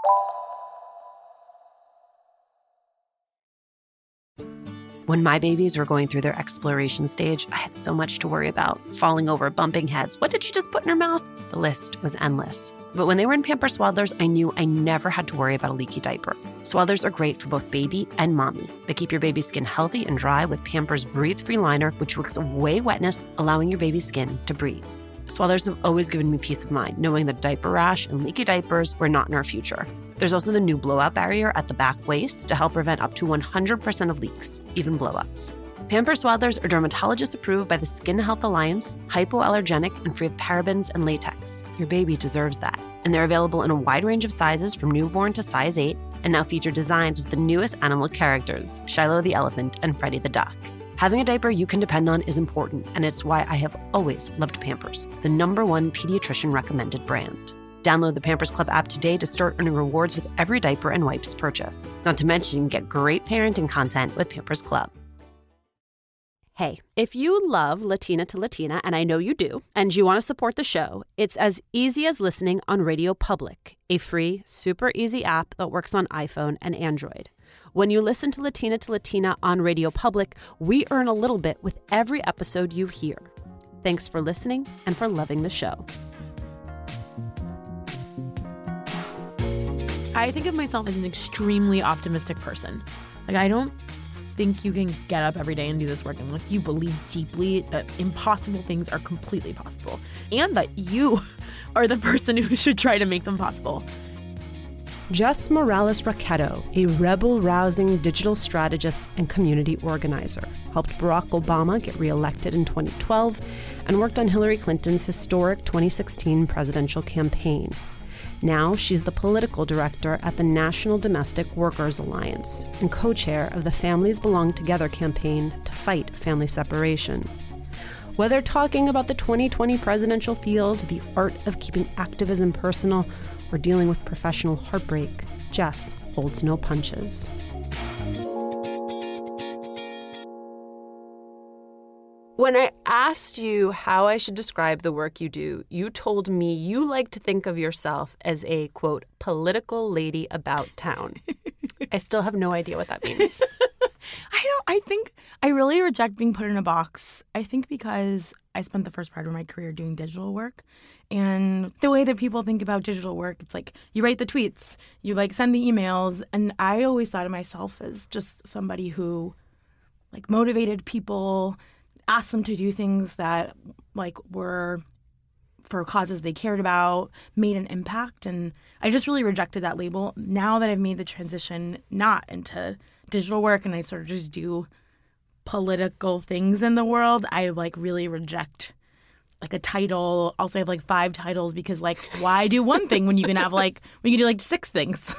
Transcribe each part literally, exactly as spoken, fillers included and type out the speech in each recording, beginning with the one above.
When my babies were going through their exploration stage, I had so much to worry about. Falling over, bumping heads. What did she just put in her mouth? The list was endless. But when they were in Pampers Swaddlers, I knew I never had to worry about a leaky diaper. Swaddlers are great for both baby and mommy. They keep your baby's skin healthy and dry with Pampers Breathe-Free Liner, which wicks away wetness, allowing your baby's skin to breathe. Swaddlers have always given me peace of mind, knowing that diaper rash and leaky diapers were not in our future. There's also the new blowout barrier at the back waist to help prevent up to one hundred percent of leaks, even blowouts. Pampers Swaddlers are dermatologist approved by the Skin Health Alliance, hypoallergenic, and free of parabens and latex. Your baby deserves that. And they're available in a wide range of sizes from newborn to size eight, and now feature designs with the newest animal characters, Shiloh the elephant and Freddie the duck. Having a diaper you can depend on is important, and it's why I have always loved Pampers, the number one pediatrician recommended brand. Download the Pampers Club app today to start earning rewards with every diaper and wipes purchase. Not to mention, you can get great parenting content with Pampers Club. Hey, if you love Latina to Latina, and I know you do, and you want to support the show, it's as easy as listening on Radio Public, a free, super easy app that works on iPhone and Android. When you listen to Latina to Latina on Radio Public, we earn a little bit with every episode you hear. Thanks for listening and for loving the show. I think of myself as an extremely optimistic person. Like, I don't think you can get up every day and do this work unless you believe deeply that impossible things are completely possible and that you are the person who should try to make them possible. Jess Morales Raquetto, a rebel-rousing digital strategist and community organizer, helped Barack Obama get reelected in twenty twelve and worked on Hillary Clinton's historic twenty sixteen presidential campaign. Now she's the political director at the National Domestic Workers Alliance and co-chair of the Families Belong Together campaign to fight family separation. Whether talking about the twenty twenty presidential field, the art of keeping activism personal, or dealing with professional heartbreak, Jess holds no punches. When I asked you how I should describe the work you do, you told me you like to think of yourself as a, quote, political lady about town. I still have no idea what that means. I don't, I think I really reject being put in a box. I think because I spent the first part of my career doing digital work. And the way that people think about digital work, it's like you write the tweets, you like send the emails. And I always thought of myself as just somebody who like motivated people, asked them to do things that like were for causes they cared about, made an impact. And I just really rejected that label. Now that I've made the transition not into digital work and I sort of just do political things in the world, I like really reject like a title. Also, I have like five titles because like why do one thing when you can have like when you can do like six things?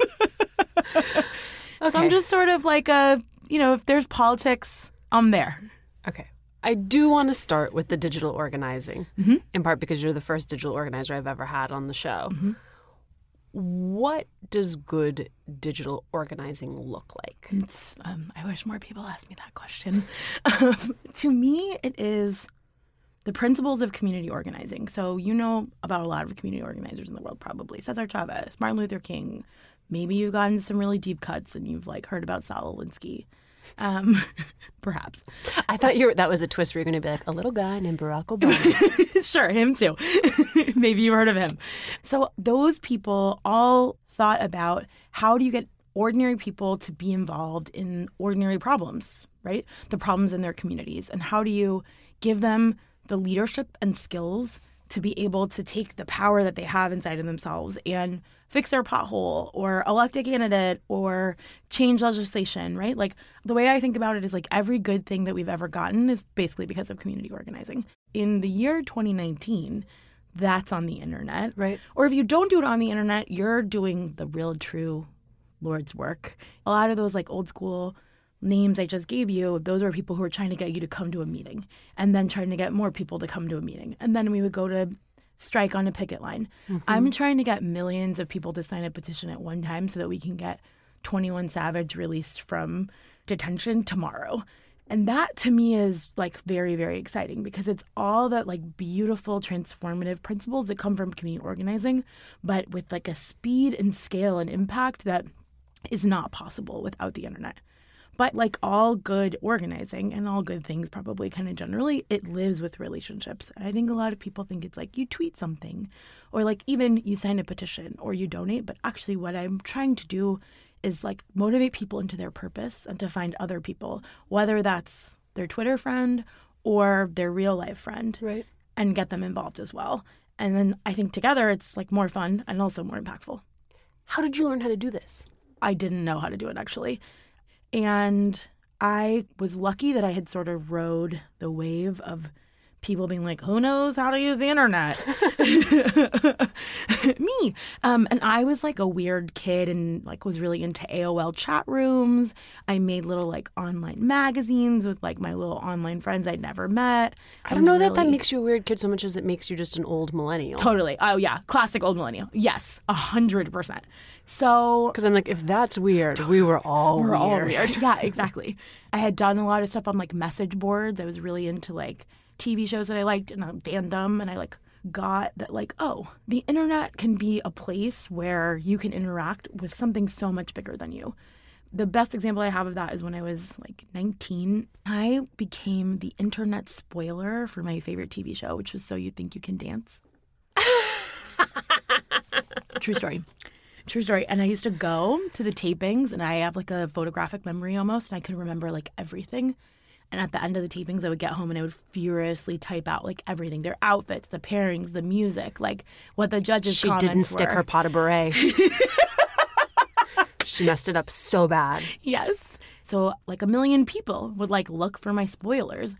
Okay. So I'm just sort of like a, you know, if there's politics, I'm there. Okay. I do want to start with the digital organizing, mm-hmm. in part because you're the first digital organizer I've ever had on the show. Mm-hmm. What does good digital organizing look like? It's, um, I wish more people asked me that question. um, to me, it is the principles of community organizing. So you know about a lot of community organizers in the world probably. Cesar Chavez, Martin Luther King. Maybe you've gotten some really deep cuts and you've like heard about Saul Alinsky. Um, perhaps. I thought you were, that was a twist where you're going to be like, a little guy named Barack Obama. Sure, him too. Maybe you heard of him. So those people all thought about how do you get ordinary people to be involved in ordinary problems, right? The problems in their communities. And how do you give them the leadership and skills to be able to take the power that they have inside of themselves and fix their pothole or elect a candidate or change legislation, right? Like the way I think about it is like every good thing that we've ever gotten is basically because of community organizing. In the year twenty nineteen, that's on the internet. Right. Or if you don't do it on the internet, you're doing the real true Lord's work. A lot of those like old school names I just gave you, those are people who are trying to get you to come to a meeting and then trying to get more people to come to a meeting. And then we would go to strike on a picket line. Mm-hmm. I'm trying to get millions of people to sign a petition at one time so that we can get twenty-one Savage released from detention tomorrow. And that to me is like very, very exciting because it's all that like beautiful transformative principles that come from community organizing, but with like a speed and scale and impact that is not possible without the internet. But like all good organizing and all good things probably kind of generally, it lives with relationships. And I think a lot of people think it's like you tweet something or like even you sign a petition or you donate. But actually what I'm trying to do is like motivate people into their purpose and to find other people, whether that's their Twitter friend or their real life friend, right, and get them involved as well. And then I think together it's like more fun and also more impactful. How did you learn how to do this? I didn't know how to do it actually. And I was lucky that I had sort of rode the wave of people being like, who knows how to use the internet? Me. Um, and I was like a weird kid and like was really into A O L chat rooms. I made little like online magazines with like my little online friends I'd never met. I, I don't know really... that that makes you a weird kid so much as it makes you just an old millennial. Totally. Oh, yeah. Classic old millennial. Yes. A hundred percent. So, because I'm like, if that's weird, we were all we're weird. all weird. Yeah, exactly. I had done a lot of stuff on like message boards. I was really into like T V shows that I liked and a fandom, and I like got that like, oh, the internet can be a place where you can interact with something so much bigger than you. The best example I have of that is when I was like nineteen, I became the internet spoiler for my favorite T V show, which was So You Think You Can Dance. True story. True story. And I used to go to the tapings, and I have like a photographic memory almost, and I could remember like everything. And at the end of the tapings, I would get home and I would furiously type out like everything, their outfits, the pairings, the music, like what the judges' she comments were. She didn't stick her pot of beret. She messed it up so bad. Yes. So like a million people would like look for my spoilers.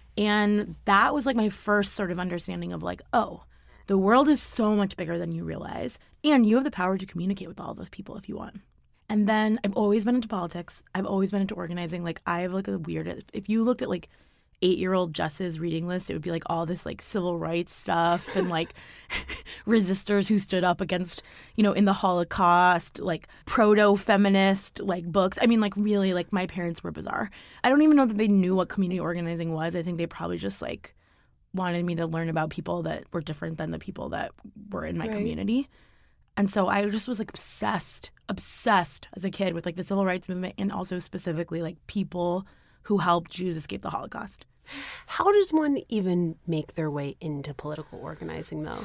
And that was like my first sort of understanding of like, oh, the world is so much bigger than you realize. And you have the power to communicate with all those people if you want. And then I've always been into politics. I've always been into organizing. Like I have like a weird, if you looked at like eight-year-old Jess's reading list, it would be like all this like civil rights stuff and like resistors who stood up against, you know, in the Holocaust, like proto-feminist like books. I mean, like really like my parents were bizarre. I don't even know that they knew what community organizing was. I think they probably just like wanted me to learn about people that were different than the people that were in my right. community. And so I just was like obsessed, obsessed as a kid with like the civil rights movement and also specifically like people who helped Jews escape the Holocaust. How does one even make their way into political organizing though?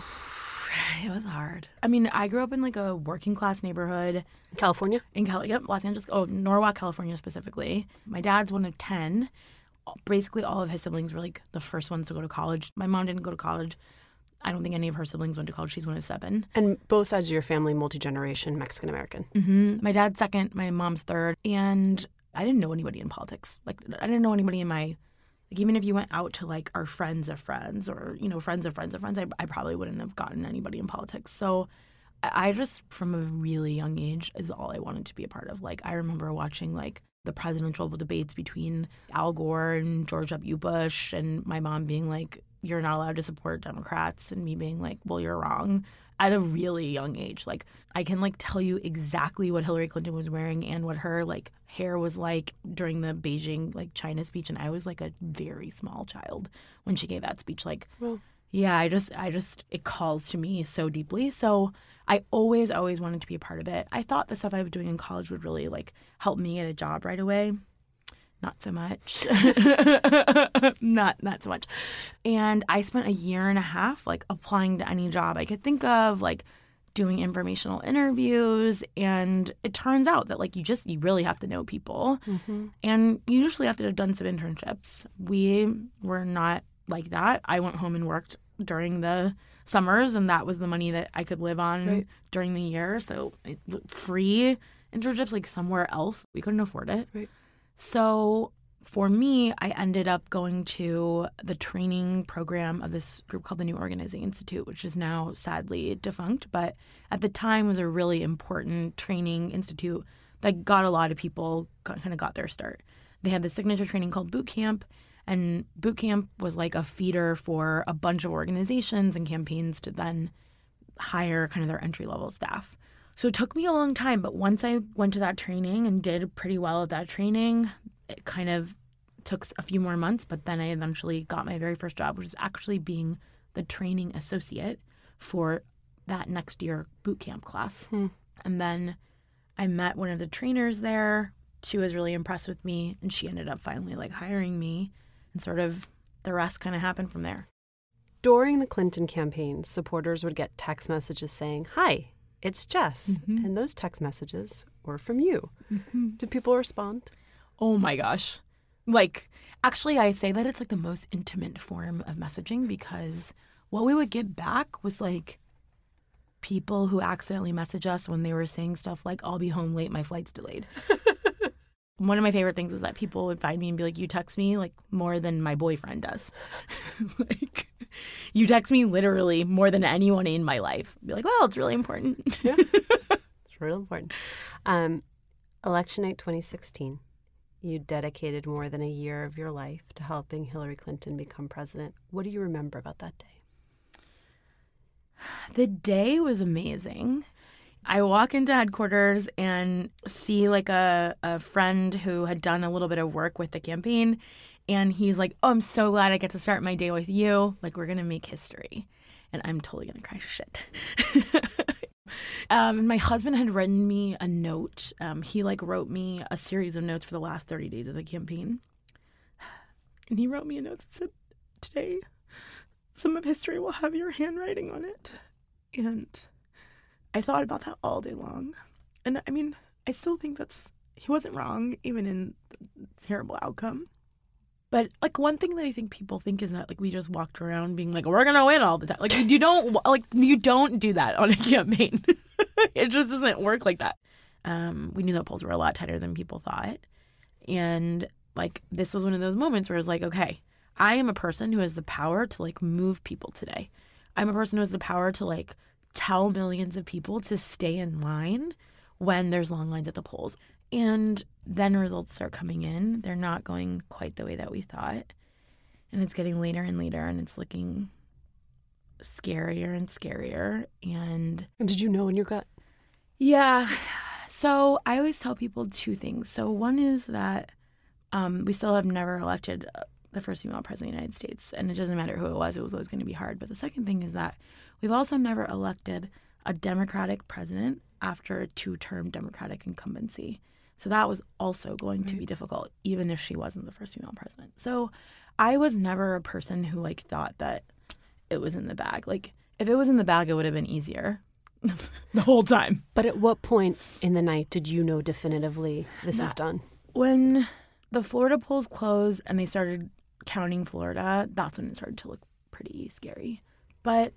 It was hard. I mean, I grew up in like a working class neighborhood. California? In Cal- yep, Los Angeles. Oh, Norwalk, California specifically. My dad's one of ten. Basically all of his siblings were like the first ones to go to college. My mom didn't go to college. I don't think any of her siblings went to college. She's one of seven. And both sides of your family, multi-generation, Mexican-American. Mm-hmm. My dad's second, my mom's third. And I didn't know anybody in politics. Like, I didn't know anybody in my, like, even if you went out to, like, our friends of friends or, you know, friends of friends of friends, I, I probably wouldn't have gotten anybody in politics. So I, I just, from a really young age, is all I wanted to be a part of. Like, I remember watching, like, the presidential debates between Al Gore and George W. Bush and my mom being like, you're not allowed to support Democrats, and me being like, well, you're wrong at a really young age. Like, I can like tell you exactly what Hillary Clinton was wearing and what her like hair was like during the Beijing like China speech, and I was like a very small child when she gave that speech. Like, well, yeah, I just, I just, it calls to me so deeply. So I always, always wanted to be a part of it. I thought the stuff I was doing in college would really like help me get a job right away. Not so much. not not so much. And I spent a year and a half like applying to any job I could think of, like doing informational interviews. And it turns out that like you just, you really have to know people. Mm-hmm. And you usually have to have done some internships. We were not like that. I went home and worked during the summers, and that was the money that I could live on right. during the year. So it, free internships like somewhere else, we couldn't afford it. Right. So for me, I ended up going to the training program of this group called the New Organizing Institute, which is now sadly defunct. But at the time was a really important training institute that got a lot of people kind of got their start. They had this signature training called Boot Camp. And Boot Camp was like a feeder for a bunch of organizations and campaigns to then hire kind of their entry-level staff. So it took me a long time, but once I went to that training and did pretty well at that training, it kind of took a few more months, but then I eventually got my very first job, which was actually being the training associate for that next year boot camp class. Hmm. And then I met one of the trainers there. She was really impressed with me, and she ended up finally like hiring me, and sort of the rest kind of happened from there. During the Clinton campaign, supporters would get text messages saying, "Hi, it's Jess." Mm-hmm. And those text messages were from you. Mm-hmm. Did people respond? Oh my gosh. Like, actually, I say that it's like the most intimate form of messaging, because what we would get back was like people who accidentally message us when they were saying stuff like, "I'll be home late, my flight's delayed." One of my favorite things is that people would find me and be like, "You text me like more than my boyfriend does." Like, you text me literally more than anyone in my life. Be like, "Well, it's really important." Yeah, it's real important. Um, election night twenty sixteen, you dedicated more than a year of your life to helping Hillary Clinton become president. What do you remember about that day? The day was amazing. I walk into headquarters and see like a, a friend who had done a little bit of work with the campaign. And he's like, "Oh, I'm so glad I get to start my day with you. Like, we're going to make history." And I'm totally going to cry shit. um, and my husband had written me a note. Um, he like wrote me a series of notes for the last thirty days of the campaign. And he wrote me a note that said, "Today, some of history will have your handwriting on it." And I thought about that all day long. And I mean, I still think that's, he wasn't wrong, even in the terrible outcome. But like one thing that I think people think is that like we just walked around being like, "We're gonna win all the time." Like you don't like you don't do that on a campaign. It just doesn't work like that. Um, we knew the polls were a lot tighter than people thought, and like this was one of those moments where it's like, okay, I am a person who has the power to like move people today. I'm a person who has the power to like tell millions of people to stay in line when there's long lines at the polls. And then results start coming in. They're not going quite the way that we thought. And it's getting later and later, and it's looking scarier and scarier. And Did you know in your gut? yeah. So I always tell people two things. So one is that um, we still have never elected the first female president of the United States. And it doesn't matter who it was. It was always going to be hard. But the second thing is that we've also never elected a Democratic president after a two-term Democratic incumbency. So that was also going to be difficult, even if she wasn't the first female president. So I was never a person who like thought that it was in the bag. Like if it was in the bag, it would have been easier the whole time. But at what point in the night did you know definitively this That- is done? When the Florida polls closed and they started counting Florida, that's when it started to look pretty scary. But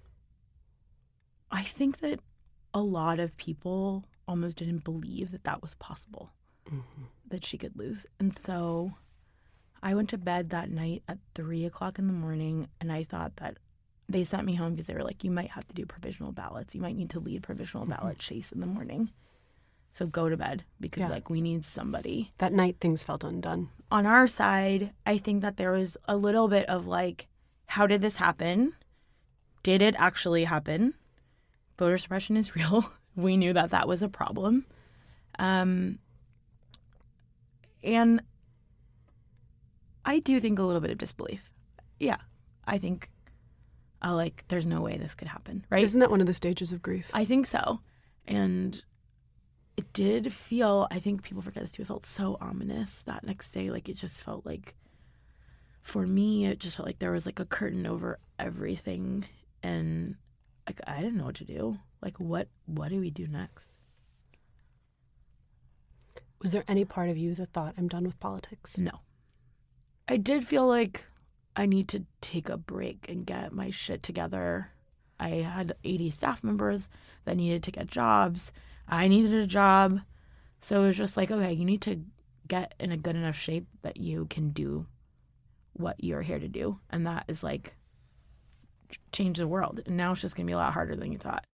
I think that a lot of people almost didn't believe that that was possible. Mm-hmm. That she could lose. And so I went to bed that night at three o'clock in the morning, and I thought that they sent me home because they were like, "You might have to do provisional ballots. You might need to lead provisional mm-hmm. ballot chase in the morning. So go to bed because yeah. like we need somebody." That night things felt undone. On our side, I think that there was a little bit of like, how did this happen? Did it actually happen? Voter suppression is real. We knew that that was a problem. Um, and I do think a little bit of disbelief. Yeah, I think, uh, like, there's no way this could happen, right? Isn't that one of the stages of grief? I think so. And it did feel, I think people forget this too, it felt so ominous that next day. Like, it just felt like, for me, it just felt like there was, like, a curtain over everything. And, like, I didn't know what to do. Like, what, what do we do next? Was there any part of you that thought, "I'm done with politics"? No. I did feel like I need to take a break and get my shit together. I had eighty staff members that needed to get jobs. I needed a job. So it was just like, okay, you need to get in a good enough shape that you can do what you're here to do. And that is like change the world. And now it's just going to be a lot harder than you thought.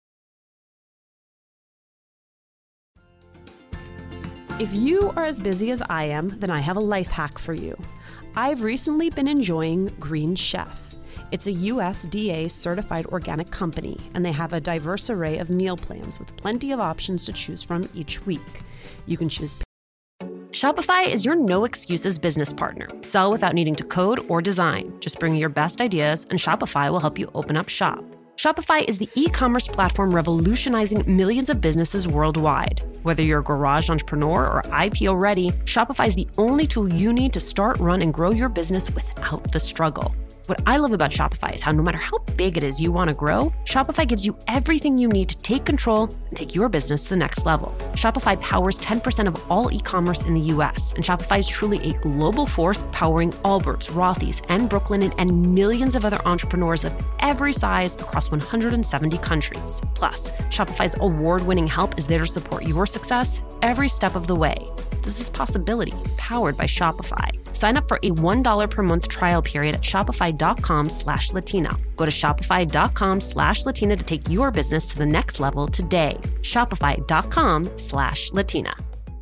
If you are as busy as I am, then I have a life hack for you. I've recently been enjoying Green Chef. It's a U S D A certified organic company, and they have a diverse array of meal plans with plenty of options to choose from each week. You can choose Shopify is your no-excuses business partner. Sell without needing to code or design. Just bring your best ideas, and Shopify will help you open up shop. Shopify is the e-commerce platform revolutionizing millions of businesses worldwide. Whether you're a garage entrepreneur or I P O ready, Shopify is the only tool you need to start, run, and grow your business without the struggle. What I love about Shopify is how no matter how big it is you want to grow, Shopify gives you everything you need to take control and take your business to the next level. Shopify powers ten percent of all e-commerce in the U S, and Shopify is truly a global force powering Allbirds, Rothy's, and Brooklinen, and millions of other entrepreneurs of every size across one hundred seventy countries. Plus, Shopify's award-winning help is there to support your success every step of the way. This is Possibility, powered by Shopify. Sign up for a one dollar per month trial period at shopify.com slash Latina. Go to shopify.com slash Latina to take your business to the next level today. Shopify.com slash Latina.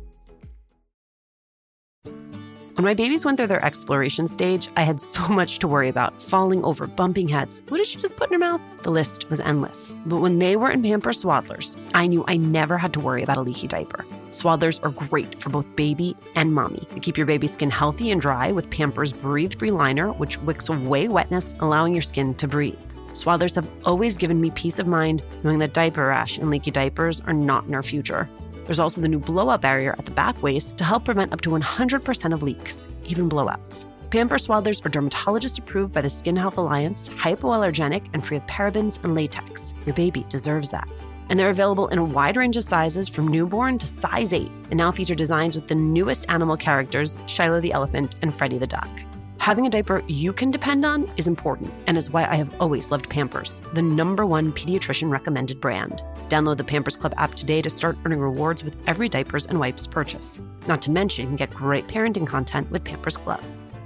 When my babies went through their exploration stage, I had so much to worry about. Falling over, bumping heads. What did she just put in her mouth? The list was endless. But when they were in Pampers Swaddlers, I knew I never had to worry about a leaky diaper. Swaddlers are great for both baby and mommy. They keep your baby's skin healthy and dry with Pampers Breathe-Free Liner, which wicks away wetness, allowing your skin to breathe. Swaddlers have always given me peace of mind knowing that diaper rash and leaky diapers are not in our future. There's also the new blowout barrier at the back waist to help prevent up to one hundred percent of leaks, even blowouts. Pampers Swaddlers are dermatologist approved by the Skin Health Alliance, hypoallergenic, and free of parabens and latex. Your baby deserves that. And they're available in a wide range of sizes from newborn to size eight, and now feature designs with the newest animal characters, Shiloh the elephant and Freddie the duck. Having a diaper you can depend on is important, and is why I have always loved Pampers, the number one pediatrician recommended brand. Download the Pampers Club app today to start earning rewards with every diapers and wipes purchase. Not to mention, you can get great parenting content with Pampers Club.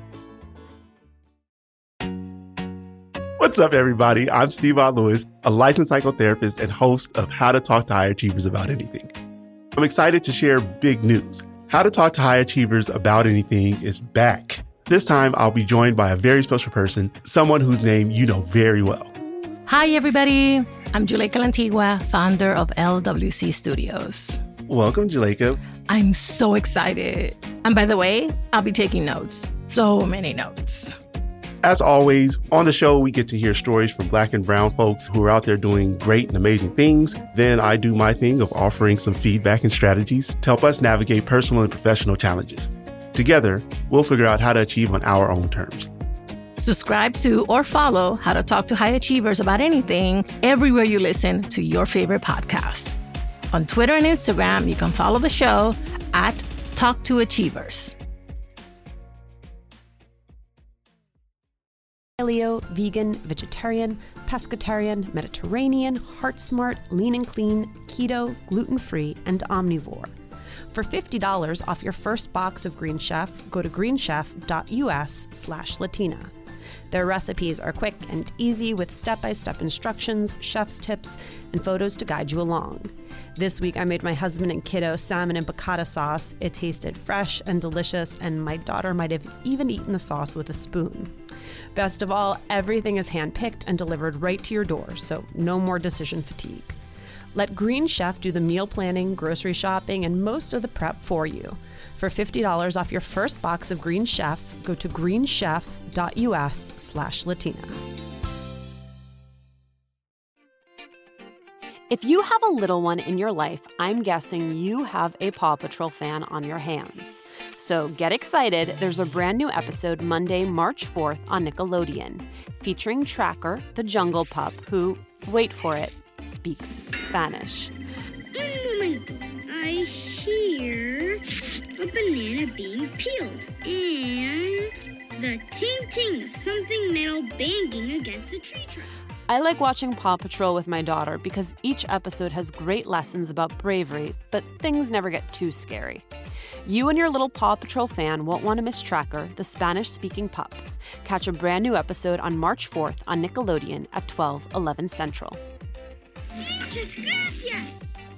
What's up, everybody? I'm Steve Lewis, a licensed psychotherapist and host of How to Talk to High Achievers About Anything. I'm excited to share big news. How to Talk to High Achievers About Anything is back. This time, I'll be joined by a very special person, someone whose name you know very well. Hi, everybody. I'm Juleyka Lantigua, founder of L W C Studios. Welcome, Juleyka. I'm so excited. And by the way, I'll be taking notes. So many notes. As always, on the show, we get to hear stories from Black and brown folks who are out there doing great and amazing things. Then I do my thing of offering some feedback and strategies to help us navigate personal and professional challenges. Together, we'll figure out how to achieve on our own terms. Subscribe to or follow How to Talk to High Achievers About Anything everywhere you listen to your favorite podcast. On Twitter and Instagram, you can follow the show at Talk to Achievers. Paleo, vegan, vegetarian, pescatarian, Mediterranean, heart smart, lean and clean, keto, gluten-free, and omnivore. For fifty dollars off your first box of Green Chef, go to greenchef.us slash Latina. Their recipes are quick and easy with step-by-step instructions, chef's tips, and photos to guide you along. This week, I made my husband and kiddo salmon and piccata sauce. It tasted fresh and delicious, and my daughter might have even eaten the sauce with a spoon. Best of all, everything is hand-picked and delivered right to your door, so no more decision fatigue. Let Green Chef do the meal planning, grocery shopping, and most of the prep for you. For fifty dollars off your first box of Green Chef, go to greenchef.us slash Latina. If you have a little one in your life, I'm guessing you have a Paw Patrol fan on your hands. So get excited, there's a brand new episode Monday, March fourth on Nickelodeon, featuring Tracker, the jungle pup, who, wait for it, speaks Spanish. Un momento. I hear a banana being peeled and the ting-ting of something metal banging against a tree trunk. I like watching Paw Patrol with my daughter because each episode has great lessons about bravery, but things never get too scary. You and your little Paw Patrol fan won't want to miss Tracker, the Spanish-speaking pup. Catch a brand new episode on March fourth on Nickelodeon at twelve, eleven Central. Muchas gracias!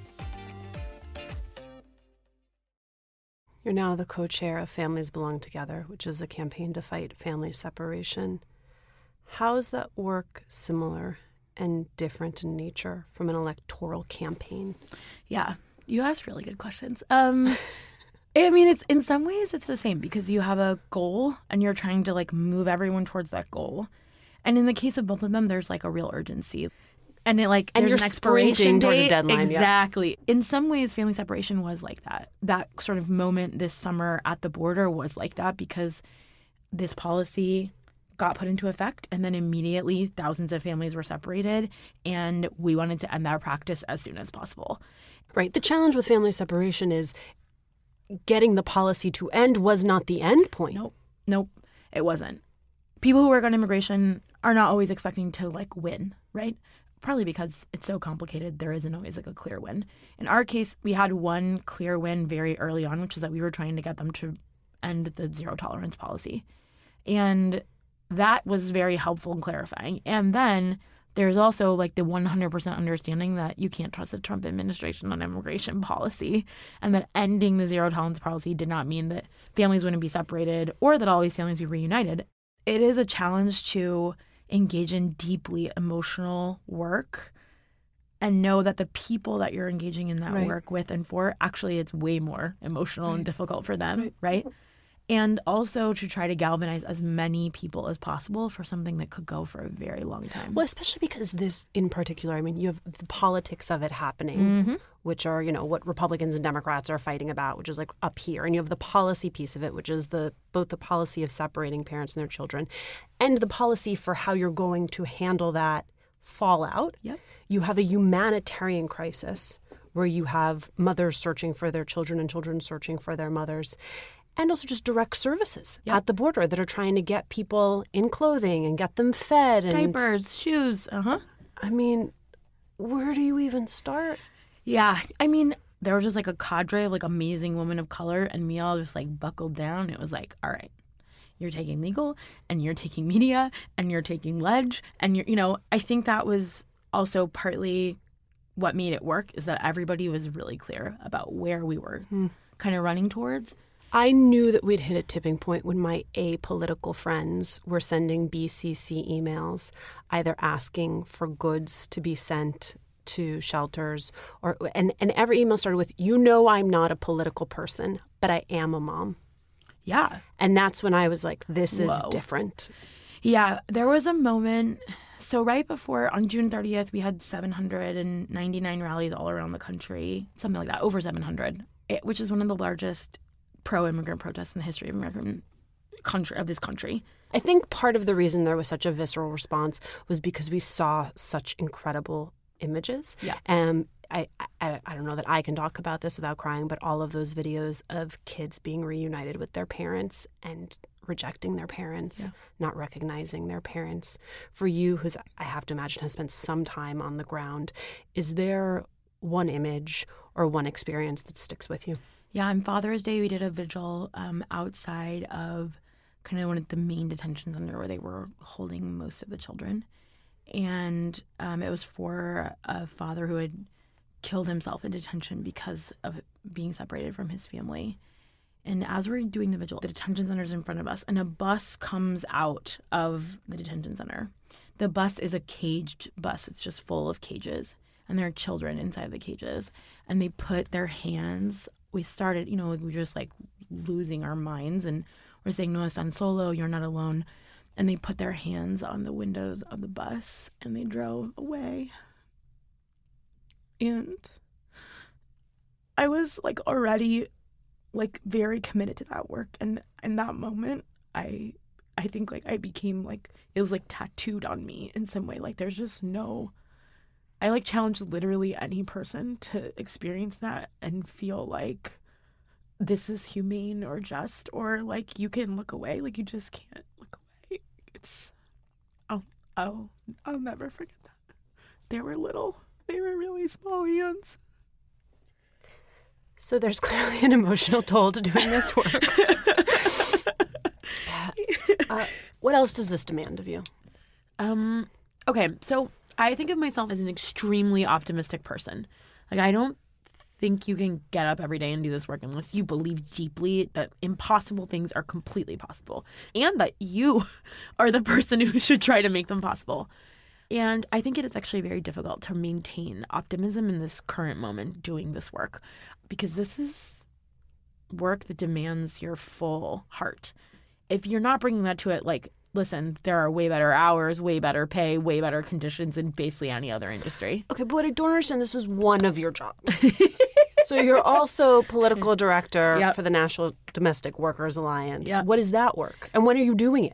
You're now the co-chair of Families Belong Together, which is a campaign to fight family separation. How is that work similar and different in nature from an electoral campaign? Yeah, you asked really good questions. Um, I mean, it's in some ways it's the same because you have a goal and you're trying to like move everyone towards that goal. And in the case of both of them, there's like a real urgency. And it like and there's you're an expiration towards date. a deadline. Exactly. Yep. In some ways, family separation was like that. That sort of moment this summer at the border was like that because this policy got put into effect and then immediately thousands of families were separated and we wanted to end that practice as soon as possible. Right. The challenge with family separation is getting the policy to end was not the end point. Nope. Nope. It wasn't. People who work on immigration are not always expecting to like win, right? Probably because it's so complicated, there isn't always like a clear win. In our case, we had one clear win very early on, which is that we were trying to get them to end the zero tolerance policy. And that was very helpful and clarifying. And then there's also like the one hundred percent understanding that you can't trust the Trump administration on immigration policy and that ending the zero tolerance policy did not mean that families wouldn't be separated or that all these families be reunited. It is a challenge to engage in deeply emotional work and know that the people that you're engaging in that right. work with and for, actually it's way more emotional right. and difficult for them, right. right? And also to try to galvanize as many people as possible for something that could go for a very long time. Well, especially because this in particular, I mean, you have the politics of it happening, mm-hmm. which are, you know, what Republicans and Democrats are fighting about, which is like up here. And you have the policy piece of it, which is the both the policy of separating parents and their children and the policy for how you're going to handle that fallout. Yep. You have a humanitarian crisis where you have mothers searching for their children and children searching for their mothers. And also just direct services yep. at the border that are trying to get people in clothing and get them fed. And diapers, shoes, uh-huh. I mean, where do you even start? Yeah. I mean, there was just like a cadre of like amazing women of color and me all just like buckled down. It was like, all right, you're taking legal and you're taking media and you're taking ledge. And, you're, you know, I think that was also partly what made it work is that everybody was really clear about where we were hmm. kind of running towards. I knew that we'd hit a tipping point when my apolitical friends were sending B C C emails, either asking for goods to be sent to shelters, or and, and every email started with, you know, I'm not a political person, but I am a mom. Yeah. And that's when I was like, this is Whoa. different. Yeah. There was a moment. So right before, on June thirtieth, we had seven hundred ninety-nine rallies all around the country, something like that, over seven hundred, it, which is one of the largest pro-immigrant protests in the history of American country of this country. I think part of the reason there was such a visceral response was because we saw such incredible images. Yeah. Um, I, I I don't know that I can talk about this without crying, but all of those videos of kids being reunited with their parents and rejecting their parents, yeah. not recognizing their parents. For you, who's I have to imagine has spent some time on the ground, is there one image or one experience that sticks with you? Yeah, on Father's Day, we did a vigil um, outside of kind of one of the main detention centers where they were holding most of the children. And um, it was for a father who had killed himself in detention because of being separated from his family. And as we're doing the vigil, the detention center is in front of us, and a bus comes out of the detention center. The bus is a caged bus. It's just full of cages, and there are children inside the cages. And they put their hands... We started, you know, we were just like losing our minds and we're saying, no están solo, you're not alone. And they put their hands on the windows of the bus and they drove away. And I was like already like very committed to that work. And in that moment, I I think like I became like, it was like tattooed on me in some way. Like there's just no... I like challenge literally any person to experience that and feel like this is humane or just, or like you can look away. Like you just can't look away. It's, I'll, I'll, I'll never forget that. They were little. They were really small hands. So there's clearly an emotional toll to doing this work. uh, what else does this demand of you? Um. Okay, so I think of myself as an extremely optimistic person. Like, I don't think you can get up every day and do this work unless you believe deeply that impossible things are completely possible and that you are the person who should try to make them possible. And I think it is actually very difficult to maintain optimism in this current moment doing this work because this is work that demands your full heart. If you're not bringing that to it, like, listen, there are way better hours, way better pay, way better conditions in basically any other industry. Okay, but what I don't understand, this is one of your jobs. So you're also political director yep. for the National Domestic Workers Alliance. Yep. What is that work? And when are you doing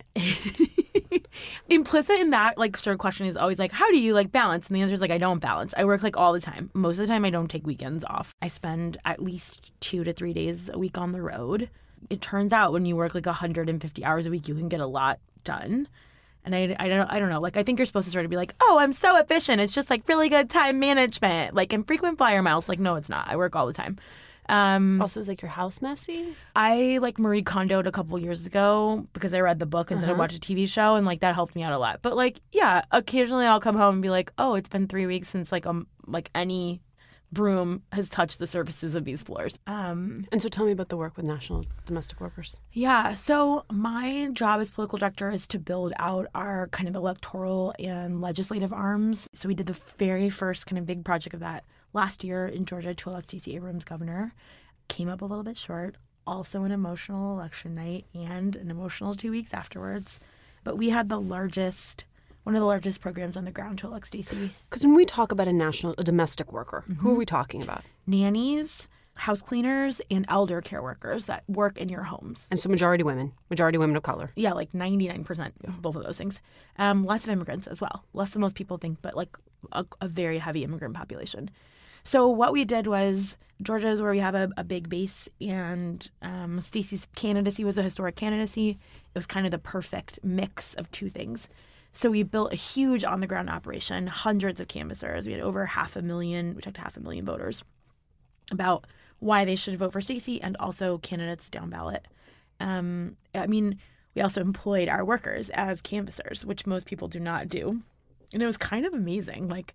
it? Implicit in that, like, sort of question is always like, how do you, like, balance? And the answer is, like, I don't balance. I work, like, all the time. Most of the time, I don't take weekends off. I spend at least two to three days a week on the road. It turns out when you work, like, one hundred fifty hours a week, you can get a lot done. And I, I don't I don't know. Like, I think you're supposed to sort of be like, oh, I'm so efficient. It's just, like, really good time management. Like, and frequent flyer miles. Like, no, it's not. I work all the time. Um, also, is, like, your house messy? I, like, Marie Kondo'd a couple years ago because I read the book instead uh-huh. of watched a T V show. And, like, that helped me out a lot. But, like, yeah, occasionally I'll come home and be like, oh, it's been three weeks since, like, um, like any broom has touched the surfaces of these floors. Um, and so tell me about the work with National Domestic Workers. Yeah. So my job as political director is to build out our kind of electoral and legislative arms. So we did the very first kind of big project of that last year in Georgia to elect Stacey Abrams governor. Came up a little bit short. Also an emotional election night and an emotional two weeks afterwards. But we had the largest... one of the largest programs on the ground to elect Stacey. Because when we talk about a national, a domestic worker, mm-hmm. who are we talking about? Nannies, house cleaners, and elder care workers that work in your homes. And so majority women, majority women of color. Yeah, like ninety-nine percent, yeah. both of those things. Um, lots of immigrants as well. Less than most people think, but like a, a very heavy immigrant population. So what we did was, Georgia is where we have a, a big base, and um, Stacey's candidacy was a historic candidacy. It was kind of the perfect mix of two things. So we built a huge on-the-ground operation, hundreds of canvassers. We had over half a million, we talked to half a million voters about why they should vote for Stacey and also candidates down ballot. Um, I mean, we also employed our workers as canvassers, which most people do not do. And it was kind of amazing. Like,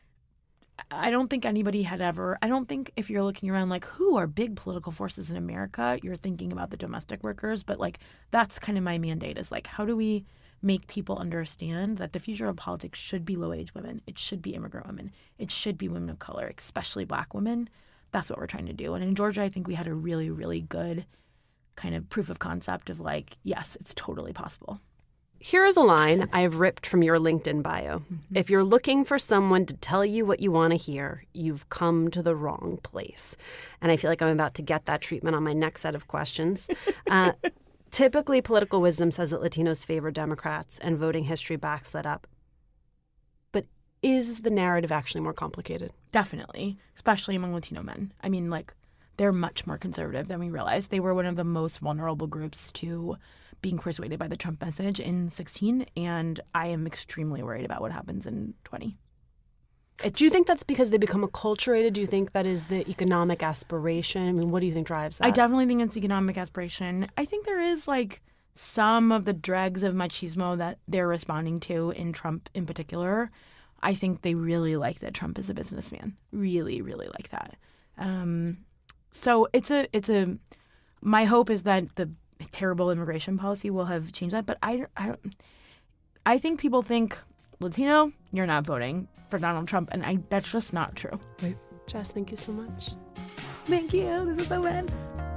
I don't think anybody had ever, I don't think if you're looking around like, who are big political forces in America, you're thinking about the domestic workers. But like, that's kind of my mandate is like, how do we make people understand that the future of politics should be low-wage women. It should be immigrant women. It should be women of color, especially Black women. That's what we're trying to do. And in Georgia, I think we had a really, really good kind of proof of concept of like, yes, it's totally possible. Here is a line I have ripped from your LinkedIn bio. Mm-hmm. If you're looking for someone to tell you what you want to hear, you've come to the wrong place. And I feel like I'm about to get that treatment on my next set of questions. Uh, Typically, political wisdom says that Latinos favor Democrats, and voting history backs that up. But is the narrative actually more complicated? Definitely, especially among Latino men. I mean, like, they're much more conservative than we realize. They were one of the most vulnerable groups to being persuaded by the Trump message in sixteen, and I am extremely worried about what happens in twenty. It's, do you think that's because they become acculturated? Do you think that is the economic aspiration? I mean, what do you think drives that? I definitely think it's economic aspiration. I think there is, like, some of the dregs of machismo that they're responding to in Trump in particular. I think they really like that Trump is a businessman. Really, really like that. Um, so it's a, it's a, my hope is that the terrible immigration policy will have changed that. But I, I, I think people think, Latino, you're not voting for Donald Trump, and I that's just not true. Right. Jess, thank you so much. Thank you. This is so fun.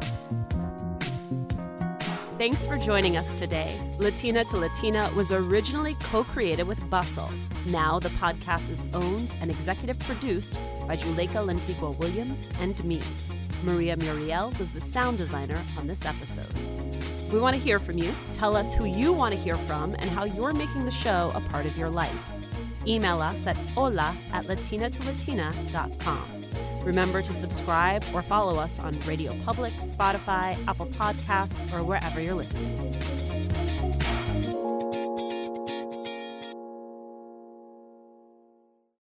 Thanks for joining us today. Latina to Latina was originally co-created with Bustle. Now the podcast is owned and executive produced by Juleka Lantigua Williams and me. Maria Muriel was the sound designer on this episode. We want to hear from you. Tell us who you want to hear from and how you're making the show a part of your life. Email us at hola at latina to latina dot com. Remember to subscribe or follow us on Radio Public, Spotify, Apple Podcasts, or wherever you're listening.